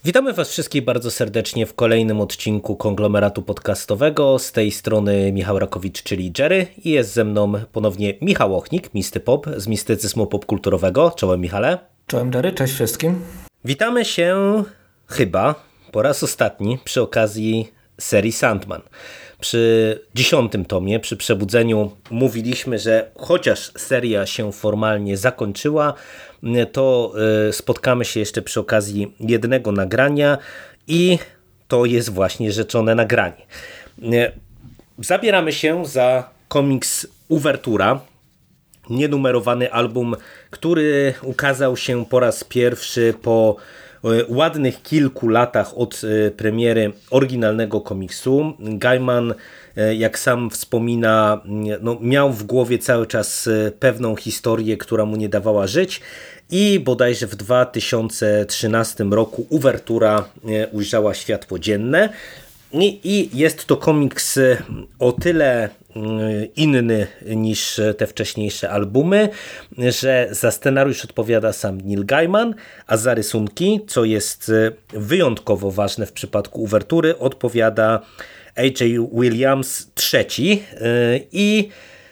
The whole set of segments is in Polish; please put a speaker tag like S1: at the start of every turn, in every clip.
S1: Witamy Was wszystkich bardzo serdecznie w kolejnym odcinku konglomeratu podcastowego. Z tej strony Michał Rakowicz, czyli Jerry, i jest ze mną ponownie Michał Ochnik, Misty Pop z mistycyzmu popkulturowego. Czołem, Michale.
S2: Czołem, Jerry, cześć wszystkim.
S1: Witamy się chyba po raz ostatni przy okazji serii Sandman. Przy 10. tomie, przy Przebudzeniu, mówiliśmy, że chociaż seria się formalnie zakończyła, to spotkamy się jeszcze przy okazji jednego nagrania i to jest właśnie rzeczone nagranie. Zabieramy się za komiks Uwertura, nienumerowany album, który ukazał się po raz pierwszy po ładnych kilku latach od premiery oryginalnego komiksu. Gaiman, jak sam wspomina, miał w głowie cały czas pewną historię, która mu nie dawała żyć, i bodajże w 2013 roku Uwertura ujrzała światło dzienne. I jest to komiks o tyle inny niż te wcześniejsze albumy, że za scenariusz odpowiada sam Neil Gaiman, a za rysunki, co jest wyjątkowo ważne w przypadku Uwertury, odpowiada A.J. Williams III. I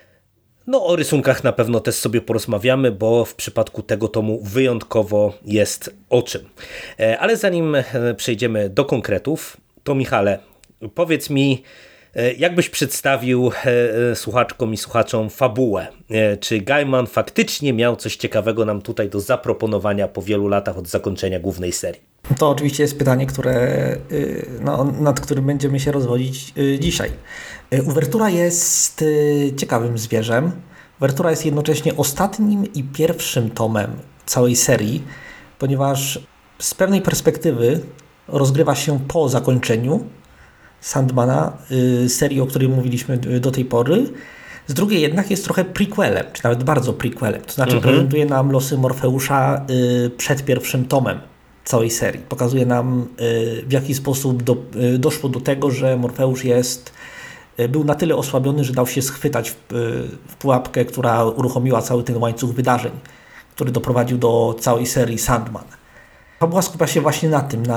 S1: o rysunkach na pewno też sobie porozmawiamy, bo w przypadku tego tomu wyjątkowo jest o czym. Ale zanim przejdziemy do konkretów, to Michale, powiedz mi, jak byś przedstawił słuchaczkom i słuchaczom fabułę? Czy Gaiman faktycznie miał coś ciekawego nam tutaj do zaproponowania po wielu latach od zakończenia głównej serii?
S2: To oczywiście jest pytanie, nad którym będziemy się rozwodzić dzisiaj. Uwertura jest ciekawym zwierzem. Uwertura jest jednocześnie ostatnim i pierwszym tomem całej serii, ponieważ z pewnej perspektywy rozgrywa się po zakończeniu Sandmana, serii, o której mówiliśmy do tej pory. Z drugiej jednak jest trochę prequelem, czy nawet bardzo prequelem. To znaczy prezentuje nam losy Morfeusza przed pierwszym tomem całej serii. Pokazuje nam, w jaki sposób doszło do tego, że Morfeusz był na tyle osłabiony, że dał się schwytać w pułapkę, która uruchomiła cały ten łańcuch wydarzeń, który doprowadził do całej serii Sandman. Fabuła skupia się właśnie na tym,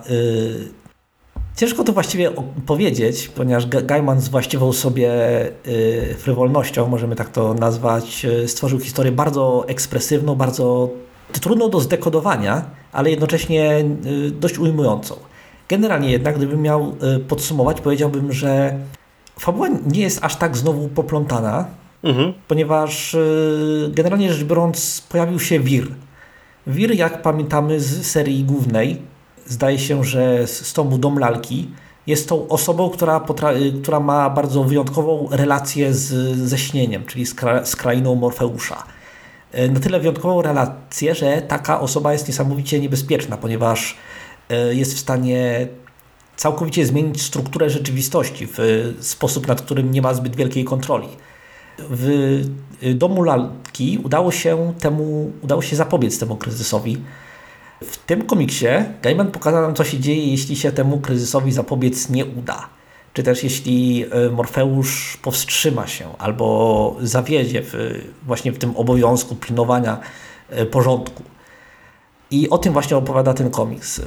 S2: ciężko to właściwie powiedzieć, ponieważ Gaiman z właściwą sobie frywolnością, możemy tak to nazwać, stworzył historię bardzo ekspresywną, bardzo trudną do zdekodowania, ale jednocześnie dość ujmującą. Generalnie jednak, gdybym miał podsumować, powiedziałbym, że fabuła nie jest aż tak znowu poplątana, ponieważ generalnie rzecz biorąc pojawił się Wir. Wir, jak pamiętamy z serii głównej, zdaje się, że z tomu Dom Lalki jest tą osobą, która ma bardzo wyjątkową relację ze śnieniem, czyli z krainą Morfeusza. Na tyle wyjątkową relację, że taka osoba jest niesamowicie niebezpieczna, ponieważ jest w stanie całkowicie zmienić strukturę rzeczywistości w sposób, nad którym nie ma zbyt wielkiej kontroli. W Domu Lalki udało się zapobiec temu kryzysowi. W tym komiksie Gaiman pokazał nam, co się dzieje, jeśli się temu kryzysowi zapobiec nie uda. Czy też jeśli Morfeusz powstrzyma się albo zawiedzie właśnie w tym obowiązku pilnowania porządku. I o tym właśnie opowiada ten komiks.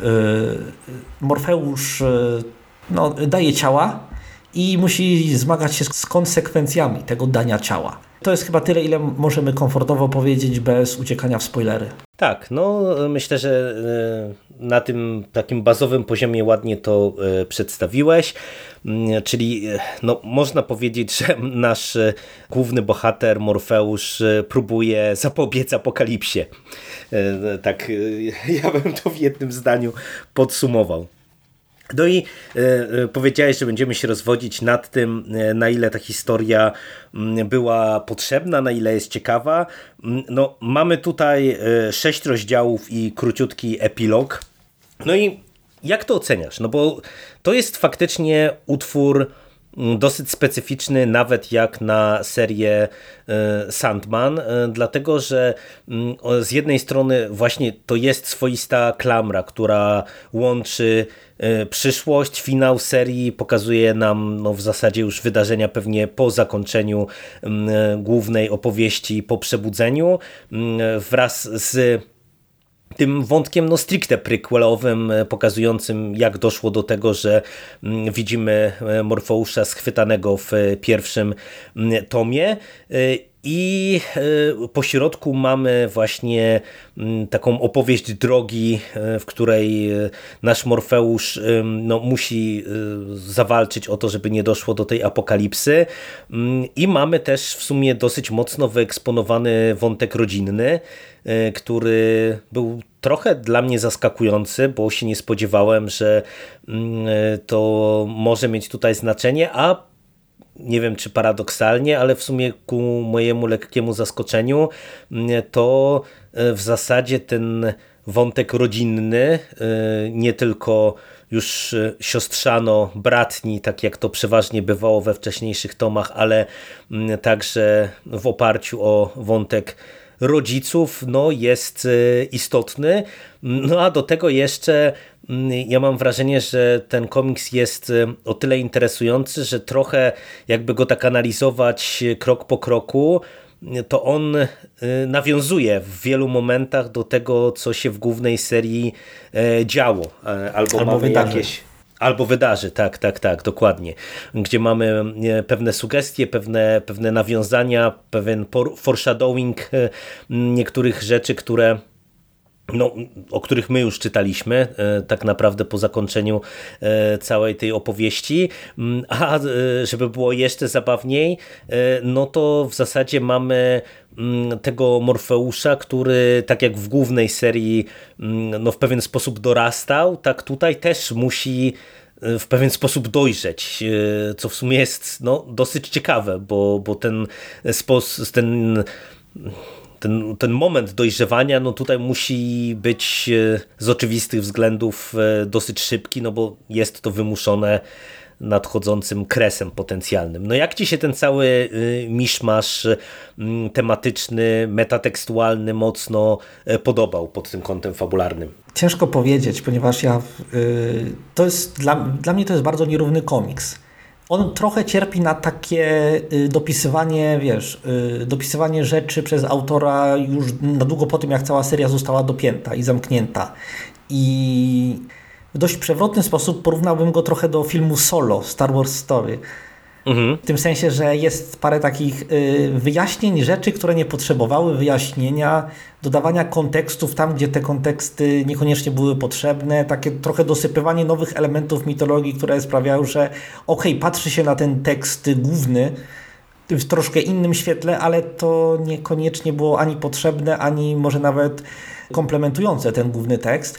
S2: Morfeusz daje ciała i musi zmagać się z konsekwencjami tego dania ciała. To jest chyba tyle, ile możemy komfortowo powiedzieć bez uciekania w spoilery.
S1: Tak, myślę, że na tym takim bazowym poziomie ładnie to przedstawiłeś, czyli można powiedzieć, że nasz główny bohater Morfeusz próbuje zapobiec apokalipsie. Tak, ja bym to w jednym zdaniu podsumował. No i powiedziałeś, że będziemy się rozwodzić nad tym, na ile ta historia była potrzebna, na ile jest ciekawa. Mamy tutaj 6 rozdziałów i króciutki epilog. No i jak to oceniasz? Bo to jest faktycznie utwór dosyć specyficzny, nawet jak na serię Sandman, dlatego że z jednej strony właśnie to jest swoista klamra, która łączy przyszłość, finał serii, pokazuje nam w zasadzie już wydarzenia pewnie po zakończeniu głównej opowieści, po przebudzeniu, wraz z tym wątkiem no stricte prequelowym, pokazującym jak doszło do tego, że widzimy Morfeusza schwytanego w pierwszym tomie. I po środku mamy właśnie taką opowieść drogi, w której nasz Morfeusz no, musi zawalczyć o to, żeby nie doszło do tej apokalipsy. I mamy też w sumie dosyć mocno wyeksponowany wątek rodzinny, który był trochę dla mnie zaskakujący, bo się nie spodziewałem, że to może mieć tutaj znaczenie, a nie wiem czy paradoksalnie, ale w sumie ku mojemu lekkiemu zaskoczeniu to w zasadzie ten wątek rodzinny, nie tylko już siostrzano-bratni, tak jak to przeważnie bywało we wcześniejszych tomach, ale także w oparciu o wątek rodziców, no jest istotny. No a do tego jeszcze ja mam wrażenie, że ten komiks jest o tyle interesujący, że trochę jakby go tak analizować krok po kroku, to on nawiązuje w wielu momentach do tego, co się w głównej serii działo. Albo mamy
S2: wydarzy.
S1: Albo wydarzy, tak, dokładnie. Gdzie mamy pewne sugestie, pewne nawiązania, pewien foreshadowing niektórych rzeczy, które no, o których my już czytaliśmy tak naprawdę po zakończeniu całej tej opowieści, a żeby było jeszcze zabawniej, no to w zasadzie mamy tego Morfeusza, który tak jak w głównej serii no, w pewien sposób dorastał, tak tutaj też musi w pewien sposób dojrzeć, co w sumie jest no, dosyć ciekawe, bo ten moment dojrzewania no tutaj musi być z oczywistych względów dosyć szybki, no bo jest to wymuszone nadchodzącym kresem potencjalnym. No jak ci się ten cały miszmasz tematyczny, metatekstualny mocno podobał pod tym kątem fabularnym?
S2: Ciężko powiedzieć, ponieważ to jest dla mnie to jest bardzo nierówny komiks. On trochę cierpi na takie dopisywanie, dopisywanie rzeczy przez autora już na długo po tym, jak cała seria została dopięta i zamknięta. I w dość przewrotny sposób porównałbym go trochę do filmu Solo, Star Wars Story. W tym sensie, że jest parę takich wyjaśnień, rzeczy, które nie potrzebowały wyjaśnienia, dodawania kontekstów tam, gdzie te konteksty niekoniecznie były potrzebne, takie trochę dosypywanie nowych elementów mitologii, które sprawiają, że patrzy się na ten tekst główny w troszkę innym świetle, ale to niekoniecznie było ani potrzebne, ani może nawet komplementujące ten główny tekst.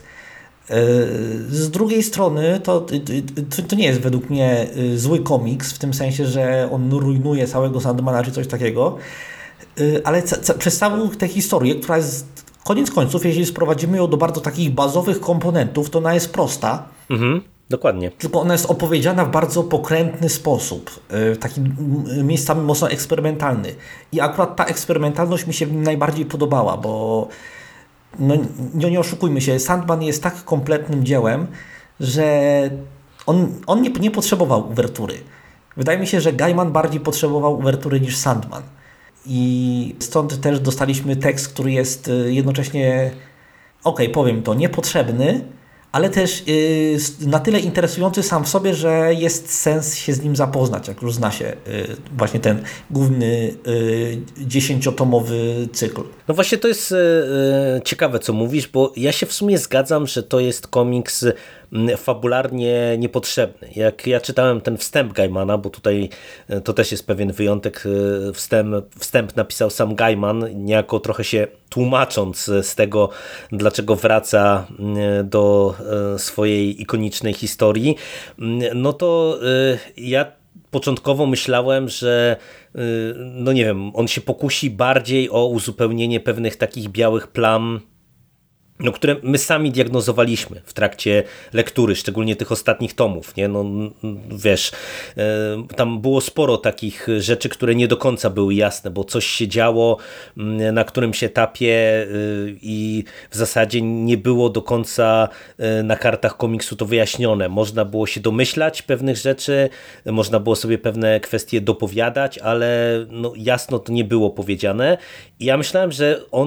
S2: Z drugiej strony to nie jest według mnie zły komiks, w tym sensie, że on rujnuje całego Sandmana czy coś takiego, ale przez całą tę historię, która jest koniec końców, jeśli sprowadzimy ją do bardzo takich bazowych komponentów, to ona jest prosta.
S1: Dokładnie.
S2: Tylko ona jest opowiedziana w bardzo pokrętny sposób, taki miejscami mocno eksperymentalny. I akurat ta eksperymentalność mi się najbardziej podobała, bo no, nie oszukujmy się, Sandman jest tak kompletnym dziełem, że on nie potrzebował uwertury. Wydaje mi się, że Gaiman bardziej potrzebował uwertury niż Sandman. I stąd też dostaliśmy tekst, który jest jednocześnie, powiem to, niepotrzebny, ale też na tyle interesujący sam w sobie, że jest sens się z nim zapoznać, jak już zna się właśnie ten główny 10-tomowy cykl.
S1: No właśnie to jest ciekawe, co mówisz, bo ja się w sumie zgadzam, że to jest komiks fabularnie niepotrzebny. Jak ja czytałem ten wstęp Gaimana, bo tutaj to też jest pewien wyjątek, wstęp napisał sam Gaiman, niejako trochę się tłumacząc z tego, dlaczego wraca do swojej ikonicznej historii, no to ja początkowo myślałem, że no nie wiem, on się pokusi bardziej o uzupełnienie pewnych takich białych plam, no, które my sami diagnozowaliśmy w trakcie lektury, szczególnie tych ostatnich tomów, nie? No, wiesz, tam było sporo takich rzeczy, które nie do końca były jasne, bo coś się działo na którymś etapie i w zasadzie nie było do końca na kartach komiksu to wyjaśnione. Można było się domyślać pewnych rzeczy, można było sobie pewne kwestie dopowiadać, ale no, jasno to nie było powiedziane. I ja myślałem, że on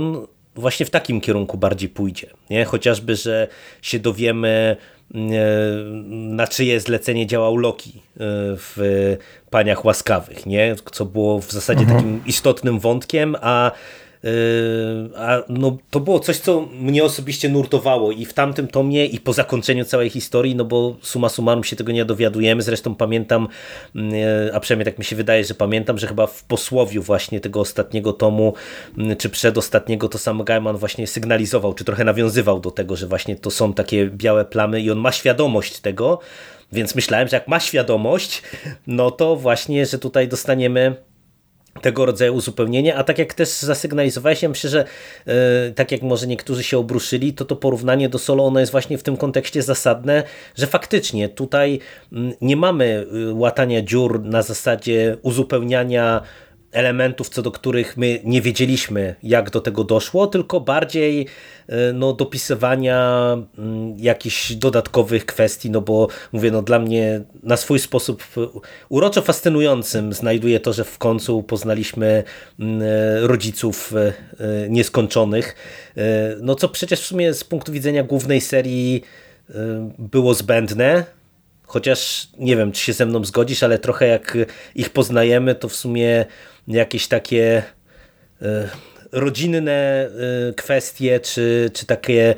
S1: właśnie w takim kierunku bardziej pójdzie. Nie? Chociażby, że się dowiemy, na czyje zlecenie działał Loki w Paniach Łaskawych, nie? Co było w zasadzie takim istotnym wątkiem, a no, to było coś, co mnie osobiście nurtowało i w tamtym tomie i po zakończeniu całej historii, no bo summa summarum się tego nie dowiadujemy. Zresztą pamiętam, a przynajmniej tak mi się wydaje, że pamiętam, że chyba w posłowiu właśnie tego ostatniego tomu, czy przedostatniego, to sam Gaiman właśnie sygnalizował, czy trochę nawiązywał do tego, że właśnie to są takie białe plamy i on ma świadomość tego, więc myślałem, że jak ma świadomość, no to właśnie, że tutaj dostaniemy tego rodzaju uzupełnienie, a tak jak też zasygnalizowałeś, ja myślę, że tak jak może niektórzy się obruszyli, to porównanie do Solo, ono jest właśnie w tym kontekście zasadne, że faktycznie tutaj nie mamy łatania dziur na zasadzie uzupełniania elementów, co do których my nie wiedzieliśmy, jak do tego doszło, tylko bardziej no, dopisywania jakichś dodatkowych kwestii, no bo mówię, no dla mnie na swój sposób uroczo fascynującym znajduje to, że w końcu poznaliśmy rodziców nieskończonych, no co przecież w sumie z punktu widzenia głównej serii było zbędne. Chociaż nie wiem, czy się ze mną zgodzisz, ale trochę jak ich poznajemy, to w sumie jakieś takie rodzinne kwestie, czy takie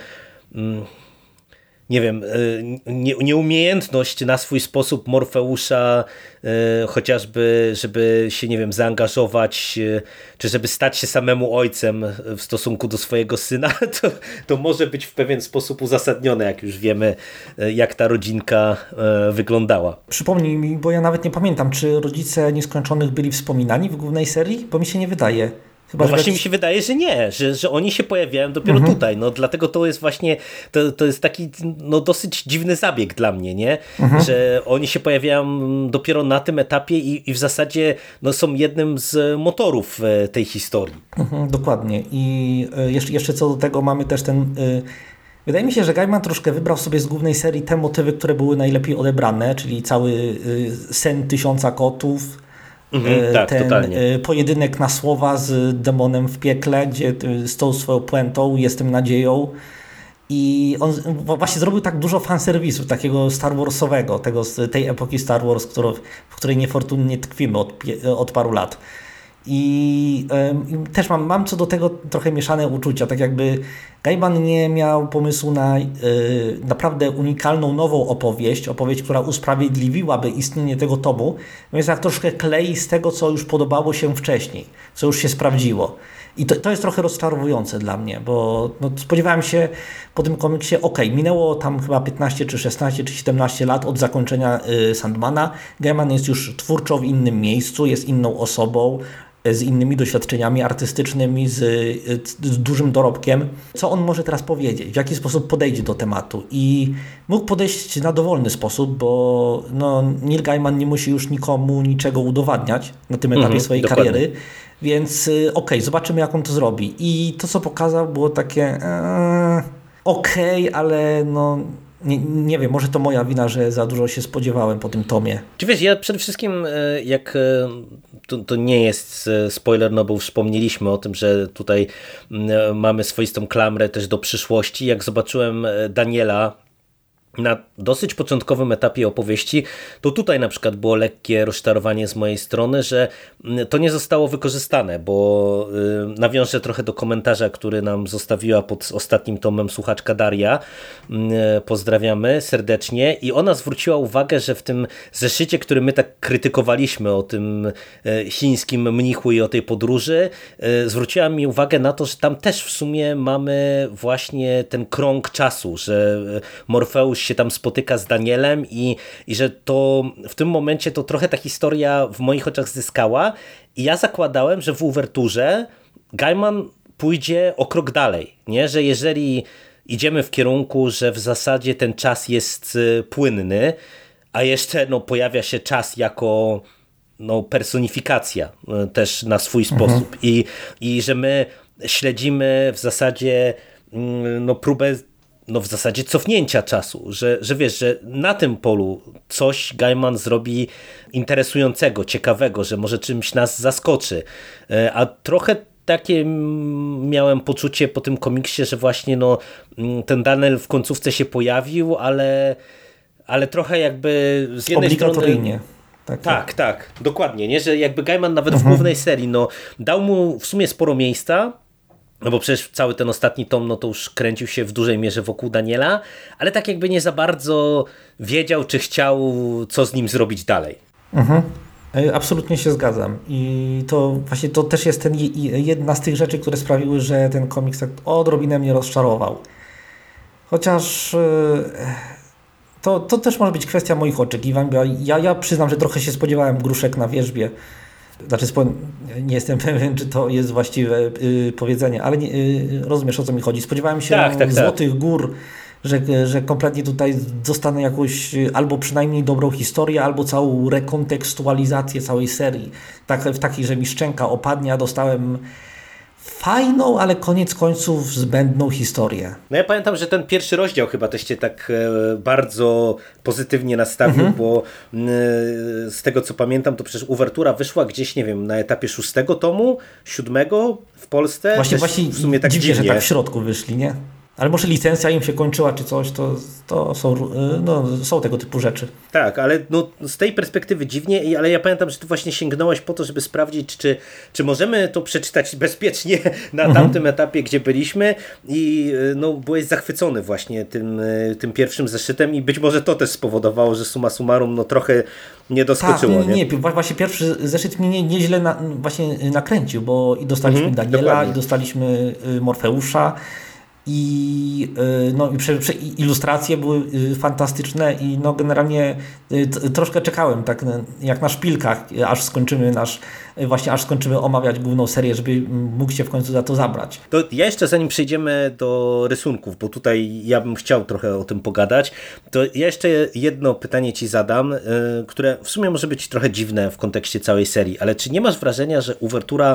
S1: nie wiem, nieumiejętność na swój sposób Morfeusza chociażby, żeby się, nie wiem, zaangażować, czy żeby stać się samemu ojcem w stosunku do swojego syna, to może być w pewien sposób uzasadnione, jak już wiemy, jak ta rodzinka wyglądała.
S2: Przypomnij mi, bo ja nawet nie pamiętam, czy rodzice Nieskończonych byli wspominani w głównej serii? Bo mi się nie wydaje.
S1: Chyba, no właśnie mi się wydaje, że nie, że oni się pojawiają dopiero tutaj, no dlatego to jest właśnie, to jest taki no dosyć dziwny zabieg dla mnie, nie, że oni się pojawiają dopiero na tym etapie i w zasadzie no, są jednym z motorów tej historii.
S2: Dokładnie i jeszcze co do tego mamy też ten... Wydaje mi się, że Gaiman troszkę wybrał sobie z głównej serii te motywy, które były najlepiej odebrane, czyli cały sen 1000 kotów,
S1: tak,
S2: ten
S1: totalnie.
S2: pojedynek na słowa z demonem w piekle, gdzie z tą swoją puentą, jestem nadzieją. I on właśnie zrobił tak dużo fanserwisu, takiego Star Warsowego, tej epoki Star Wars, w której niefortunnie tkwimy od paru lat. I też mam co do tego trochę mieszane uczucia, tak jakby Gaiman nie miał pomysłu na naprawdę unikalną nową opowieść, która usprawiedliwiłaby istnienie tego tomu, więc tak troszkę klei z tego, co już podobało się wcześniej, co już się sprawdziło. I to jest trochę rozczarowujące dla mnie, bo no, spodziewałem się po tym komiksie, minęło tam chyba 15 czy 16 czy 17 lat od zakończenia Sandmana. Gaiman jest już twórczo w innym miejscu, jest inną osobą, z innymi doświadczeniami artystycznymi, z dużym dorobkiem. Co on może teraz powiedzieć? W jaki sposób podejdzie do tematu? I mógł podejść na dowolny sposób, bo no, Neil Gaiman nie musi już nikomu niczego udowadniać na tym etapie swojej kariery. Więc zobaczymy, jak on to zrobi. I to, co pokazał, było takie ale no... Nie wiem, może to moja wina, że za dużo się spodziewałem po tym tomie.
S1: Czy wiesz, ja przede wszystkim, jak to nie jest spoiler, no bo już wspomnieliśmy o tym, że tutaj mamy swoistą klamrę też do przyszłości. Jak zobaczyłem Daniela na dosyć początkowym etapie opowieści, to tutaj na przykład było lekkie rozczarowanie z mojej strony, że to nie zostało wykorzystane, bo nawiążę trochę do komentarza, który nam zostawiła pod ostatnim tomem słuchaczka Daria. Pozdrawiamy serdecznie. I ona zwróciła uwagę, że w tym zeszycie, który my tak krytykowaliśmy o tym chińskim mnichu i o tej podróży, zwróciła mi uwagę na to, że tam też w sumie mamy właśnie ten krąg czasu, że Morfeusz się tam spotyka z Danielem i że to w tym momencie to trochę ta historia w moich oczach zyskała i ja zakładałem, że w uwerturze Gaiman pójdzie o krok dalej, nie? Że jeżeli idziemy w kierunku, że w zasadzie ten czas jest płynny, a jeszcze no, pojawia się czas jako no, personifikacja też na swój sposób i że my śledzimy w zasadzie no, próbę w zasadzie cofnięcia czasu, że wiesz, że na tym polu coś Gaiman zrobi interesującego, ciekawego, że może czymś nas zaskoczy. A trochę takie miałem poczucie po tym komiksie, że właśnie no, ten Daniel w końcówce się pojawił, ale trochę jakby z jednej strony... Tak, dokładnie, nie? Że jakby Gaiman nawet w głównej serii no, dał mu w sumie sporo miejsca, no bo przecież cały ten ostatni tom no to już kręcił się w dużej mierze wokół Daniela, ale tak jakby nie za bardzo wiedział, czy chciał co z nim zrobić dalej.
S2: Absolutnie się zgadzam i to właśnie to też jest jedna z tych rzeczy, które sprawiły, że ten komiks tak odrobinę mnie rozczarował. Chociaż to też może być kwestia moich oczekiwań, bo ja przyznam, że trochę się spodziewałem gruszek na wierzbie. Znaczy, nie jestem pewien, czy to jest właściwe powiedzenie, ale rozumiesz, o co mi chodzi. Spodziewałem się złotych gór, że kompletnie tutaj dostanę jakąś albo przynajmniej dobrą historię, albo całą rekontekstualizację całej serii. W takiej, że mi szczęka opadnie, a dostałem fajną, ale koniec końców zbędną historię.
S1: No ja pamiętam, że ten pierwszy rozdział chyba też cię tak bardzo pozytywnie nastawił, bo z tego co pamiętam, to przecież uwertura wyszła gdzieś, nie wiem, na etapie 6 tomu, 7 w Polsce.
S2: Właśnie
S1: w sumie tak
S2: dziwnie, że tak w środku wyszli, nie? Ale może licencja im się kończyła czy coś, to są tego typu rzeczy.
S1: Tak, ale no, z tej perspektywy dziwnie, ale ja pamiętam, że ty właśnie sięgnąłeś po to, żeby sprawdzić, czy możemy to przeczytać bezpiecznie na tamtym etapie, gdzie byliśmy i no, byłeś zachwycony właśnie tym pierwszym zeszytem i być może to też spowodowało, że summa summarum no, trochę nie doskoczyło.
S2: Tak, nie, właśnie pierwszy zeszyt mnie nieźle właśnie nakręcił, bo i dostaliśmy Daniela, dokładnie. I dostaliśmy Morfeusza. I ilustracje były fantastyczne i no generalnie troszkę czekałem tak jak na szpilkach, aż skończymy omawiać główną serię, żeby mógł się w końcu za to zabrać.
S1: To ja jeszcze zanim przejdziemy do rysunków, bo tutaj ja bym chciał trochę o tym pogadać, to ja jeszcze jedno pytanie ci zadam, które w sumie może być trochę dziwne w kontekście całej serii, ale czy nie masz wrażenia, że uwertura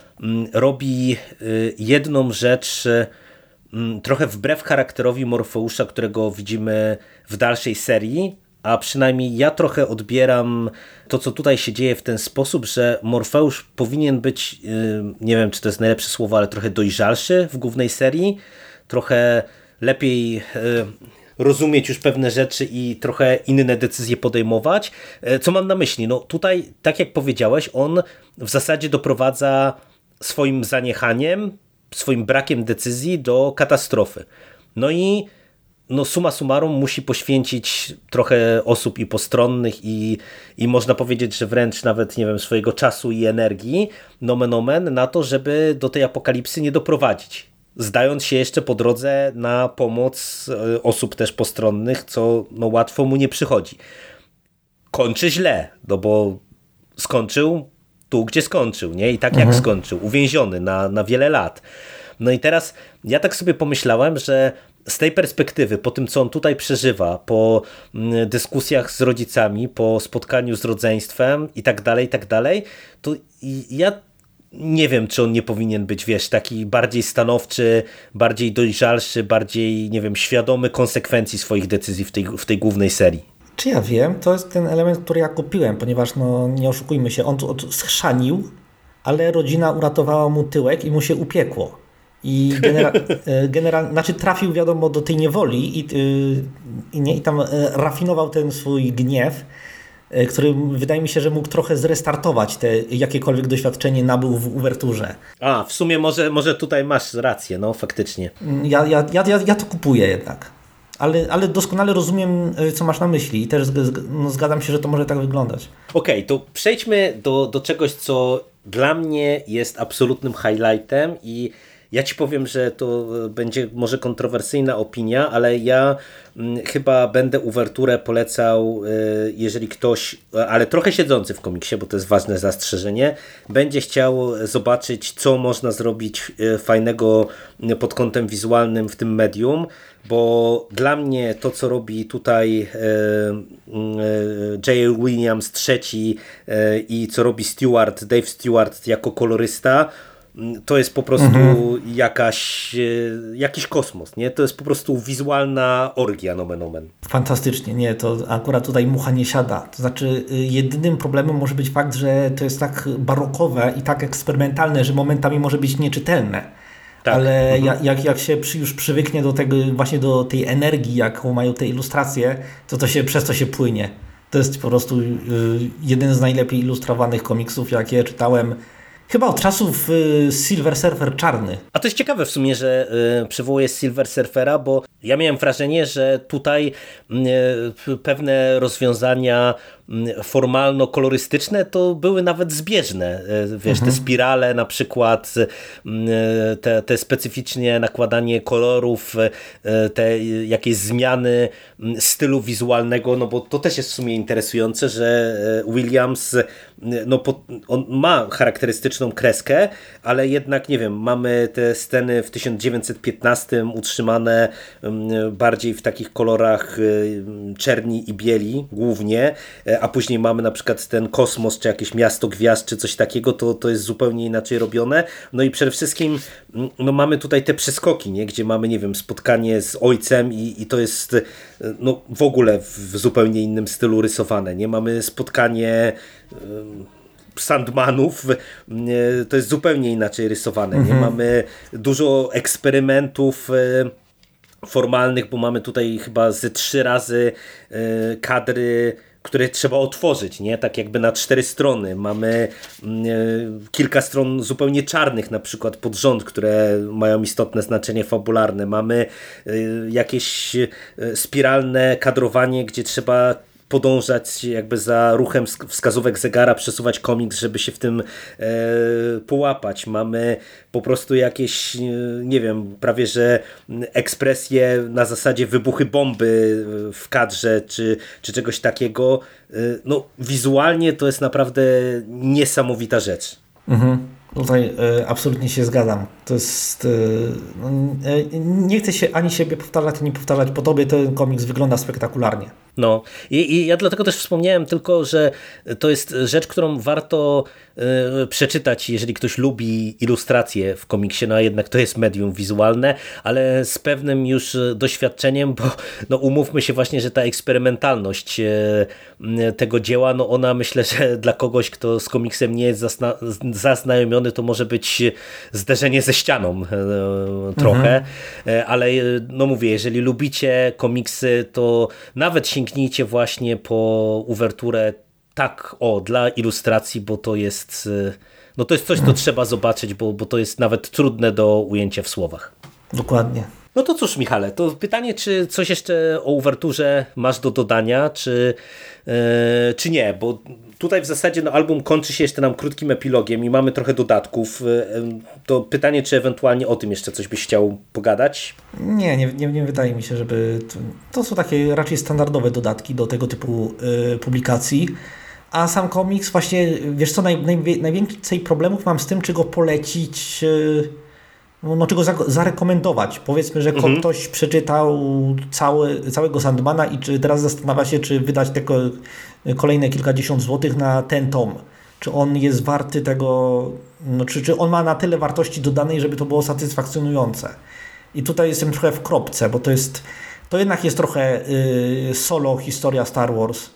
S1: robi jedną rzecz trochę wbrew charakterowi Morfeusza, którego widzimy w dalszej serii, a przynajmniej ja trochę odbieram to, co tutaj się dzieje w ten sposób, że Morfeusz powinien być, nie wiem, czy to jest najlepsze słowo, ale trochę dojrzalszy w głównej serii, trochę lepiej rozumieć już pewne rzeczy i trochę inne decyzje podejmować. Co mam na myśli? No tutaj, tak jak powiedziałeś, on w zasadzie doprowadza swoim zaniechaniem, swoim brakiem decyzji do katastrofy. No i no summa summarum musi poświęcić trochę osób i postronnych i można powiedzieć, że wręcz nawet, nie wiem, swojego czasu i energii, nomen omen, na to, żeby do tej apokalipsy nie doprowadzić. Zdając się jeszcze po drodze na pomoc osób też postronnych, co no łatwo mu nie przychodzi. Kończy źle, no bo skończył tu, gdzie skończył, nie? I tak jak skończył, uwięziony na wiele lat. No i teraz ja tak sobie pomyślałem, że z tej perspektywy, po tym, co on tutaj przeżywa, po dyskusjach z rodzicami, po spotkaniu z rodzeństwem i tak dalej, to ja nie wiem, czy on nie powinien być, wiesz, taki bardziej stanowczy, bardziej dojrzalszy, bardziej, nie wiem, świadomy konsekwencji swoich decyzji w tej głównej serii.
S2: Czy ja wiem, to jest ten element, który ja kupiłem, ponieważ no nie oszukujmy się, on schrzanił, ale rodzina uratowała mu tyłek i mu się upiekło. I znaczy trafił, wiadomo, do tej niewoli i tam rafinował ten swój gniew, który wydaje mi się, że mógł trochę zrestartować te jakiekolwiek doświadczenie nabył w uwerturze.
S1: A, w sumie może tutaj masz rację, no faktycznie.
S2: Ja to kupuję jednak. Ale doskonale rozumiem, co masz na myśli i też zgadzam się, że to może tak wyglądać.
S1: Okej, to przejdźmy do czegoś, co dla mnie jest absolutnym highlightem i ja ci powiem, że to będzie może kontrowersyjna opinia, ale ja chyba będę uwerturę polecał, jeżeli ktoś, ale trochę siedzący w komiksie, bo to jest ważne zastrzeżenie, będzie chciał zobaczyć, co można zrobić fajnego pod kątem wizualnym w tym medium, bo dla mnie to, co robi tutaj J. Williams III i co robi Dave Stewart jako kolorysta, to jest po prostu jakiś kosmos, nie? To jest po prostu wizualna orgia, nomen omen.
S2: Fantastycznie, nie, to akurat tutaj mucha nie siada. To znaczy jedynym problemem może być fakt, że to jest tak barokowe i tak eksperymentalne, że momentami może być nieczytelne. Tak. Ale jak się już przywyknie do tego, właśnie do tej energii, jaką mają te ilustracje, to się przez to się płynie. To jest po prostu jeden z najlepiej ilustrowanych komiksów, jakie czytałem chyba od czasów Silver Surfer Czarny.
S1: A to jest ciekawe w sumie, że przywołuję Silver Surfera, bo ja miałem wrażenie, że tutaj pewne rozwiązania formalno-kolorystyczne to były nawet zbieżne. Wiesz, te spirale na przykład, te specyficznie nakładanie kolorów, te jakieś zmiany stylu wizualnego, no bo to też jest w sumie interesujące, że Williams on ma charakterystyczną kreskę, ale jednak, nie wiem, mamy te sceny w 1915 utrzymane bardziej w takich kolorach czerni i bieli głównie, a później mamy na przykład ten kosmos, czy jakieś miasto gwiazd, czy coś takiego, to jest zupełnie inaczej robione. No i przede wszystkim mamy tutaj te przeskoki, nie? Gdzie mamy, nie wiem, spotkanie z ojcem i to jest w ogóle w zupełnie innym stylu rysowane, nie? Mamy spotkanie Sandmanów, to jest zupełnie inaczej rysowane, nie? Mamy dużo eksperymentów formalnych, bo mamy tutaj chyba ze 3 razy kadry, które trzeba otworzyć, nie? Tak jakby na 4 strony. Mamy kilka stron zupełnie czarnych, na przykład pod rząd, które mają istotne znaczenie fabularne. Mamy jakieś spiralne kadrowanie, gdzie trzeba podążać jakby za ruchem wskazówek zegara, przesuwać komiks, żeby się w tym połapać. Mamy po prostu jakieś, nie wiem, prawie że ekspresje na zasadzie wybuchy bomby w kadrze, czy czegoś takiego. No, wizualnie to jest naprawdę niesamowita rzecz.
S2: Tutaj absolutnie się zgadzam. To jest... nie chcę się ani siebie powtarzać, ani powtarzać po tobie. Ten komiks wygląda spektakularnie.
S1: No i ja dlatego też wspomniałem tylko, że to jest rzecz, którą warto przeczytać, jeżeli ktoś lubi ilustracje w komiksie, no a jednak to jest medium wizualne, ale z pewnym już doświadczeniem, bo no umówmy się właśnie, że ta eksperymentalność tego dzieła, no ona myślę, że dla kogoś, kto z komiksem nie jest zaznajomiony, to może być zderzenie ze ścianą trochę, ale no mówię, jeżeli lubicie komiksy, to nawet sięgnijcie właśnie po uwerturę dla ilustracji, bo to jest coś, co trzeba zobaczyć, bo to jest nawet trudne do ujęcia w słowach.
S2: Dokładnie.
S1: No to cóż, Michale, to pytanie, czy coś jeszcze o uwerturze masz do dodania, czy nie, bo tutaj w zasadzie album kończy się jeszcze nam krótkim epilogiem i mamy trochę dodatków. To pytanie, czy ewentualnie o tym jeszcze coś byś chciał pogadać?
S2: Nie wydaje mi się, żeby... To są takie raczej standardowe dodatki do tego typu publikacji. A sam komiks właśnie, wiesz co, najwięcej problemów mam z tym, czy go polecić... czy go zarekomendować. Powiedzmy, że ktoś przeczytał całego Sandmana i czy teraz zastanawia się, czy wydać tylko kolejne kilkadziesiąt złotych na ten tom. Czy on jest warty tego, czy on ma na tyle wartości dodanej, żeby to było satysfakcjonujące. I tutaj jestem trochę w kropce, bo to jednak jest trochę solo historia Star Wars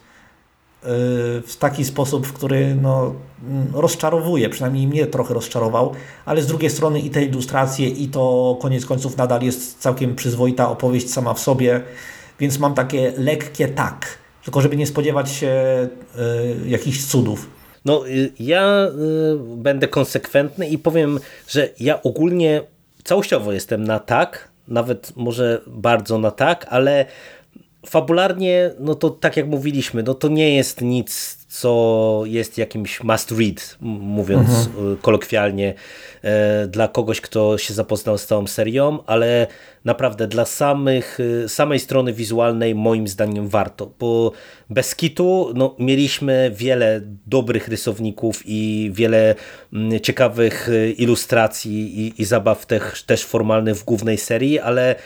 S2: w taki sposób, w który rozczarowuje, przynajmniej mnie trochę rozczarował, ale z drugiej strony i te ilustracje, i to koniec końców nadal jest całkiem przyzwoita opowieść sama w sobie, więc mam takie lekkie tylko żeby nie spodziewać się jakichś cudów.
S1: No ja będę konsekwentny i powiem, że ja ogólnie całościowo jestem na nawet może bardzo na ale fabularnie, no to tak jak mówiliśmy, no to nie jest nic, co jest jakimś must read, mówiąc kolokwialnie, dla kogoś, kto się zapoznał z całą serią, ale naprawdę dla samej strony wizualnej moim zdaniem warto, bo bez kitu mieliśmy wiele dobrych rysowników i wiele ciekawych ilustracji i zabaw też formalnych w głównej serii, ale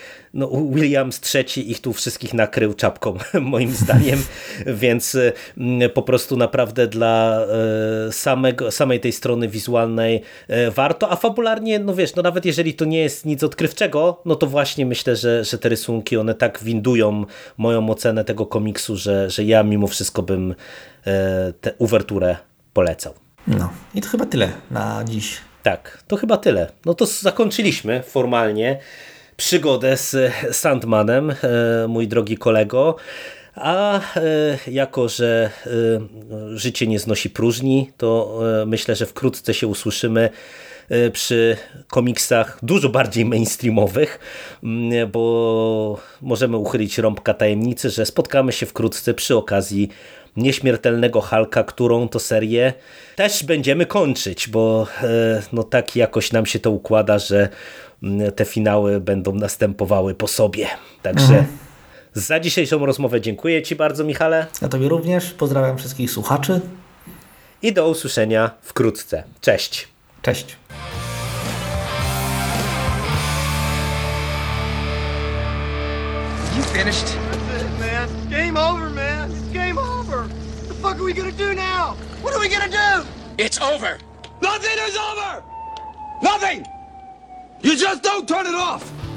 S1: Williams III ich tu wszystkich nakrył czapką moim zdaniem, więc po prostu naprawdę dla samej tej strony wizualnej warto, a fabularnie, no wiesz, no nawet jeżeli to nie jest nic odkrywczego, no to właśnie myślę, że te rysunki, one tak windują moją ocenę tego komiksu, że ja mimo wszystko bym tę uwerturę polecał.
S2: No i to chyba tyle na dziś.
S1: Tak, to chyba tyle. No to zakończyliśmy formalnie przygodę z Sandmanem, mój drogi kolego. A jako, że życie nie znosi próżni, to myślę, że wkrótce się usłyszymy przy komiksach dużo bardziej mainstreamowych, bo możemy uchylić rąbka tajemnicy, że spotkamy się wkrótce przy okazji Nieśmiertelnego Hulka, którą to serię też będziemy kończyć, bo no tak jakoś nam się to układa, że te finały będą następowały po sobie. Także za dzisiejszą rozmowę dziękuję Ci bardzo, Michale.
S2: Ja Tobie również. Pozdrawiam wszystkich słuchaczy.
S1: I do usłyszenia wkrótce. Cześć.
S2: Cześć.
S3: You finished? That's it, man. Game over, man. It's game over. What the fuck are we gonna do now? What are we gonna do?
S4: It's over.
S3: Nothing is over! Nothing! You just don't turn it off!